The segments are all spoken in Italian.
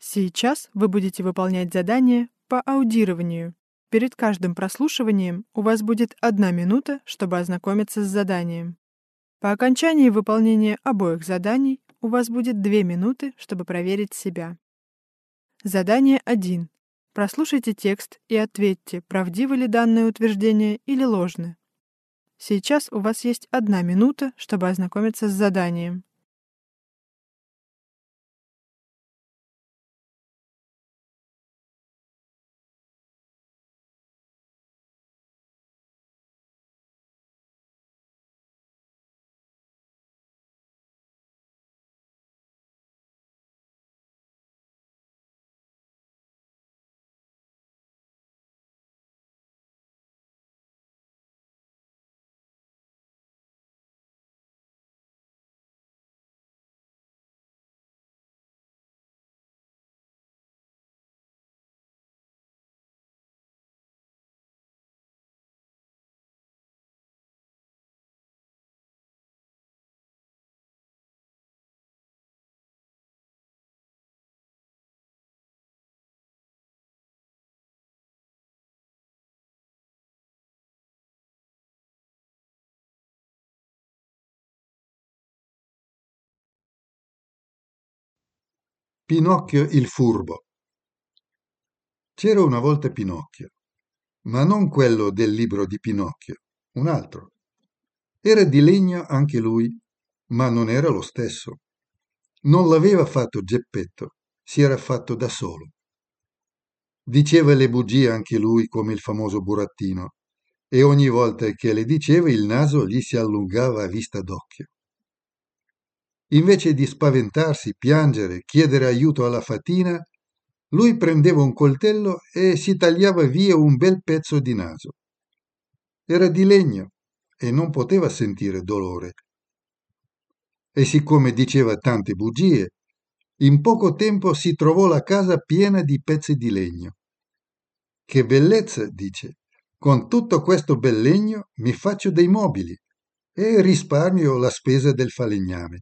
Сейчас вы будете выполнять задание по аудированию. Перед каждым прослушиванием у вас будет 1 минута, чтобы ознакомиться с заданием. По окончании выполнения обоих заданий у вас будет 2 минуты, чтобы проверить себя. Задание 1. Прослушайте текст и ответьте, правдиво ли данное утверждение или ложно. Сейчас у вас есть 1 минута, чтобы ознакомиться с заданием. Pinocchio il furbo. C'era una volta Pinocchio, ma non quello del libro di Pinocchio, un altro. Era di legno anche lui, ma non era lo stesso. Non l'aveva fatto Geppetto, si era fatto da solo. Diceva le bugie anche lui come il famoso burattino, e ogni volta che le diceva il naso gli si allungava a vista d'occhio. Invece di spaventarsi, piangere, chiedere aiuto alla fatina, lui prendeva un coltello e si tagliava via un bel pezzo di naso. Era di legno e non poteva sentire dolore. E siccome diceva tante bugie, in poco tempo si trovò la casa piena di pezzi di legno. Che bellezza, dice, con tutto questo bel legno mi faccio dei mobili e risparmio la spesa del falegname.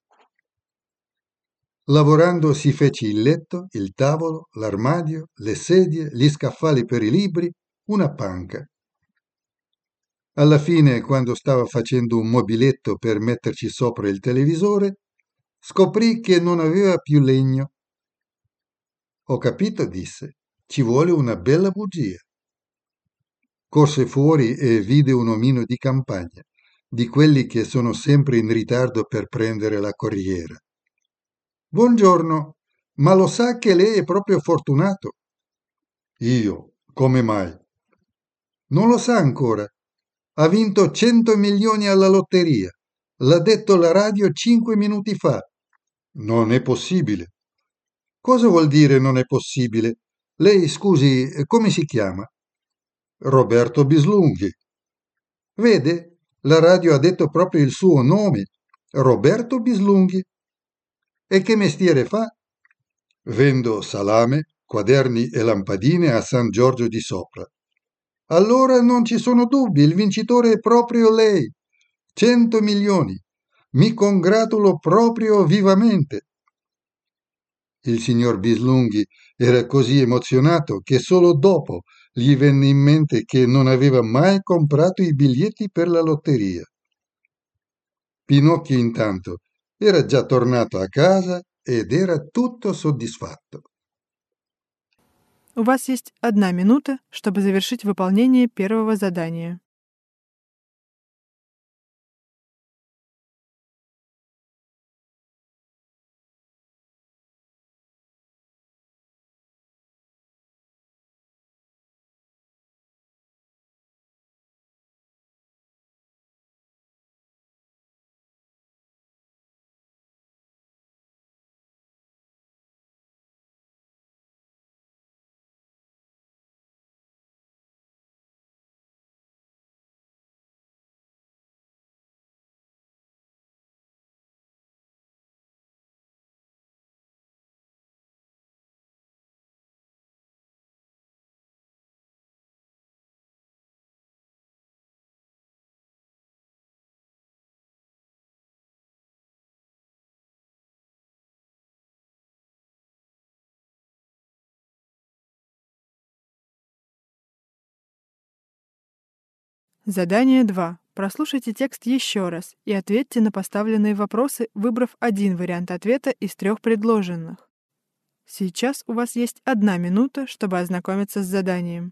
Lavorando si fece il letto, il tavolo, l'armadio, le sedie, gli scaffali per i libri, una panca. Alla fine, quando stava facendo un mobiletto per metterci sopra il televisore, scoprì che non aveva più legno. Ho capito, disse, ci vuole una bella bugia. Corse fuori e vide un omino di campagna, di quelli che sono sempre in ritardo per prendere la corriera. Buongiorno, ma lo sa che lei è proprio fortunato? Io, come mai? Non lo sa ancora. Ha vinto 100 milioni alla lotteria. L'ha detto la radio 5 minuti fa. Non è possibile. Cosa vuol dire non è possibile? Lei, scusi, come si chiama? Roberto Bislunghi. Vede, la radio ha detto proprio il suo nome, Roberto Bislunghi. E che mestiere fa? Vendo salame, quaderni e lampadine a San Giorgio di Sopra. Allora non ci sono dubbi, il vincitore è proprio lei. 100 milioni. Mi congratulo proprio vivamente. Il signor Bislunghi era così emozionato che solo dopo gli venne in mente che non aveva mai comprato i biglietti per la lotteria. Pinocchio intanto era già tornato a casa ed era tutto soddisfatto. У вас есть 1 минута, чтобы завершить выполнение первого задания. Задание 2. Прослушайте текст еще раз и ответьте на поставленные вопросы, выбрав один вариант ответа из 3 предложенных. Сейчас у вас есть 1 минута, чтобы ознакомиться с заданием.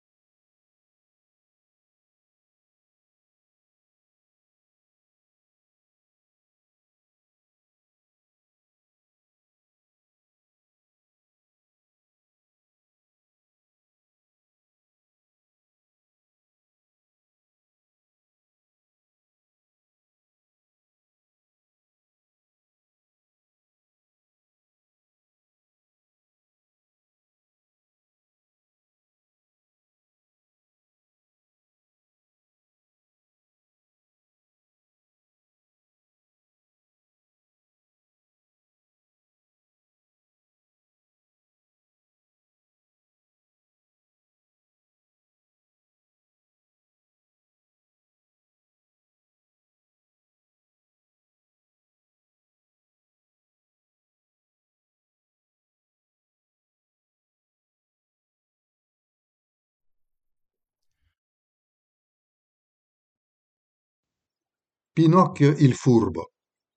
Pinocchio il furbo.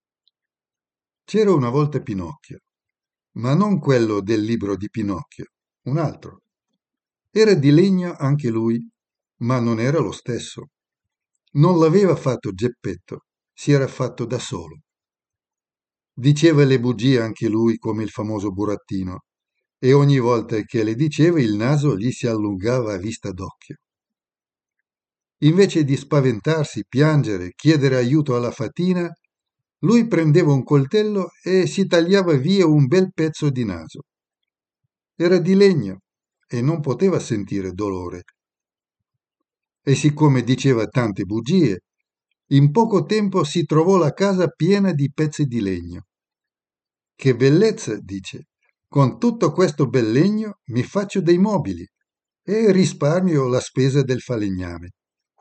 C'era una volta Pinocchio, ma non quello del libro di Pinocchio, un altro. Era di legno anche lui, ma non era lo stesso. Non l'aveva fatto Geppetto, si era fatto da solo. Diceva le bugie anche lui come il famoso burattino, e ogni volta che le diceva il naso gli si allungava a vista d'occhio. Invece di spaventarsi, piangere, chiedere aiuto alla fatina, lui prendeva un coltello e si tagliava via un bel pezzo di naso. Era di legno e non poteva sentire dolore. E siccome diceva tante bugie, in poco tempo si trovò la casa piena di pezzi di legno. Che bellezza, dice. Con tutto questo bel legno mi faccio dei mobili e risparmio la spesa del falegname.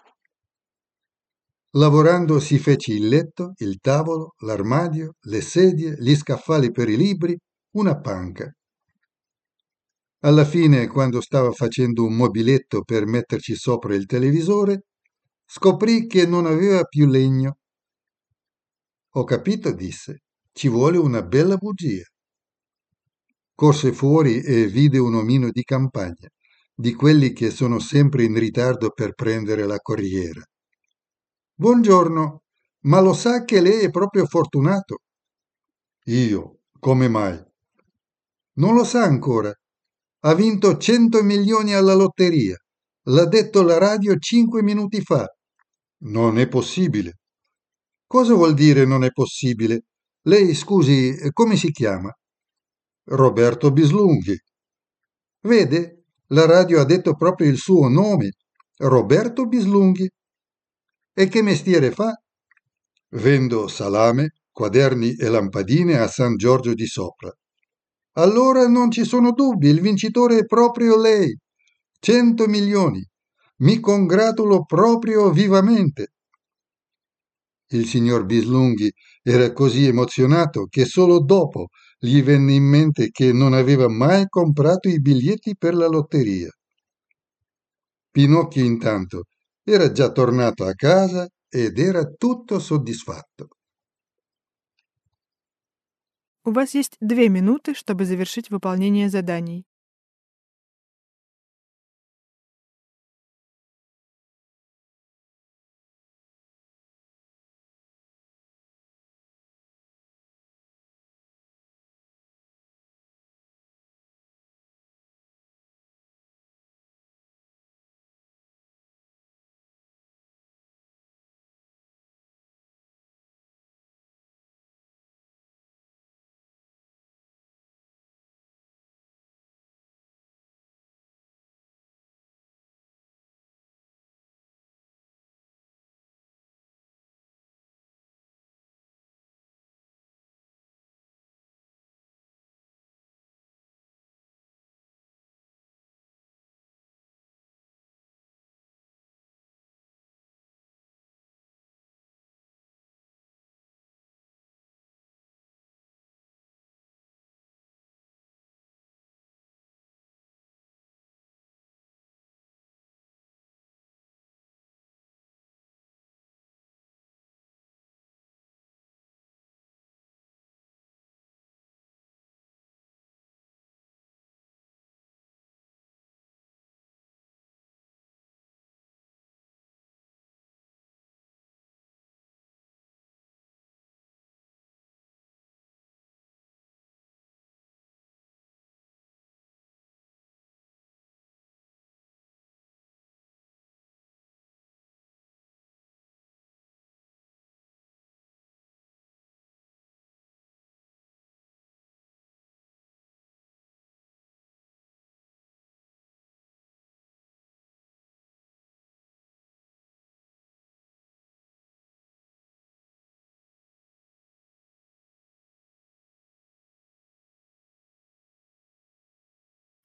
Lavorando si fece il letto, il tavolo, l'armadio, le sedie, gli scaffali per i libri, una panca. Alla fine, quando stava facendo un mobiletto per metterci sopra il televisore, scoprì che non aveva più legno. Ho capito, disse, ci vuole una bella bugia. Corse fuori e vide un omino di campagna, di quelli che sono sempre in ritardo per prendere la corriera. Buongiorno, ma lo sa che lei è proprio fortunato? Io, come mai? Non lo sa ancora. Ha vinto 100 milioni alla lotteria. L'ha detto la radio 5 minuti fa. Non è possibile. Cosa vuol dire non è possibile? Lei, scusi, come si chiama? Roberto Bislunghi. Vede? La radio ha detto proprio il suo nome. Roberto Bislunghi. E che mestiere fa? Vendo salame, quaderni e lampadine a San Giorgio di Sopra. Allora non ci sono dubbi, il vincitore è proprio lei. 100 milioni. Mi congratulo proprio vivamente. Il signor Bislunghi era così emozionato che solo dopo gli venne in mente che non aveva mai comprato i biglietti per la lotteria. Pinocchio intanto era già tornato a casa ed era tutto soddisfatto. У вас есть 2 минуты, чтобы завершить выполнение заданий.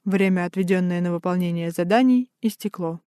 Время, отведенное на выполнение заданий, истекло.